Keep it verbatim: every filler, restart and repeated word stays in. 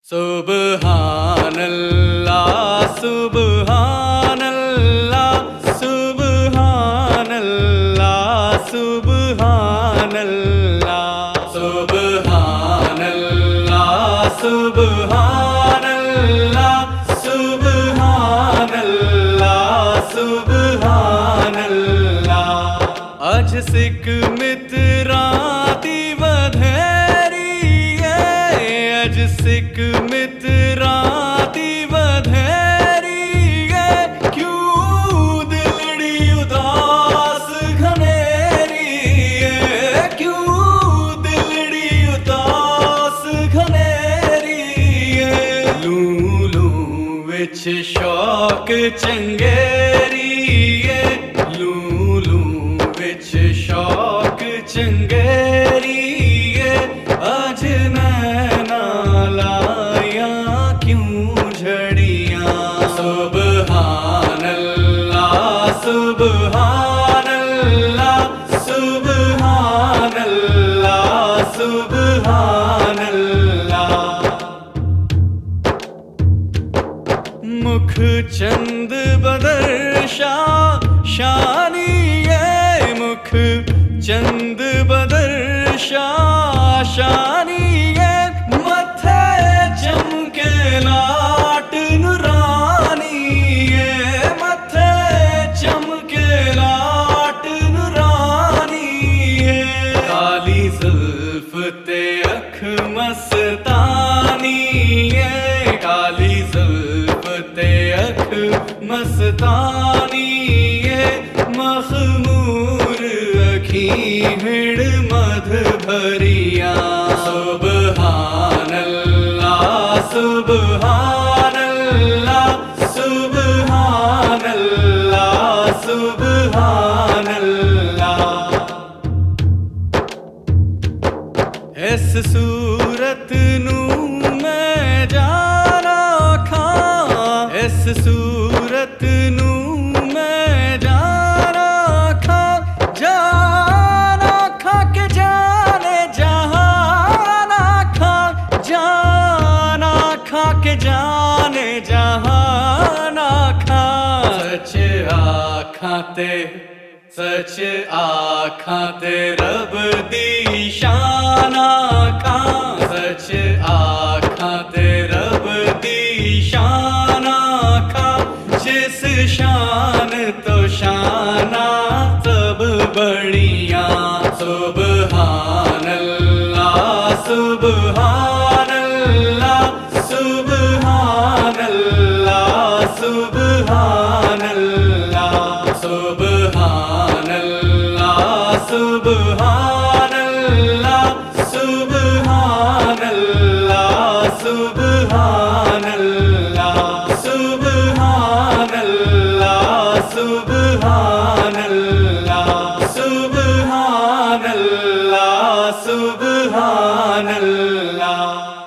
सुब्हानल्लाह सुब्हानल्लाह सुब्हानल्लाह सुब्हानल्लाह सुब्हानल्लाह सुब्हानल्लाह सुब्हानल्लाह सुब्हानल्लाह। अज सिख मित्रां दी वधेरी है, अज सिख मित्रां दी वधेरी है, क्यों दिलड़ी उदास घनेरी है, क्यों दिलड़ी उदास घनेरी है। लू लू विच शौक चंगेरी है, लू लू विच शौक चंगेरी है। अज नैना लाया क्यों झड़ियां, सुब्हानल्लाह सुब्हानल्लाह सुब्हानल्लाह सुब्हानल्लाह। मुख चंद बदर शाह शानी है, मुख चंद बदर शाह शानी है। मथे चमके लाट नूरानी है, मथे चमके लाट नूरानी है। काली जुल्फ ते अख मस्तानी है, काली जुल्फ ते अख मस्तानी है। मखमूर अखी हिड़ मध भरिया, सुब्हानल्लाह सुब्हानल्लाह सुब्हानल्लाह सुब्हानल्लाह। इस सूरत नू मैं जाना खां, इस सूरत नू मैं जाना खां, जाना खां के जाने जहाना खां, जाना खां के जाने जहाना खां। सच आखां ते सच आखां ते रब दी शान आखां, सच आखां ते रब दी शान आखां। जिस शान तो शाना सब बड़ियां, सुब्हानल्लाह सुब्हानल्लाह सुब्हानल्लाह सुब्हानल्लाह सुब्हानल्लाह सुब्हानल्लाह सुब्हानल्लाह सुब्हानल्लाह सुब्हानल्लाह सुब्हानल्लाह सुब्हानल्लाह सुब्हानल्लाह।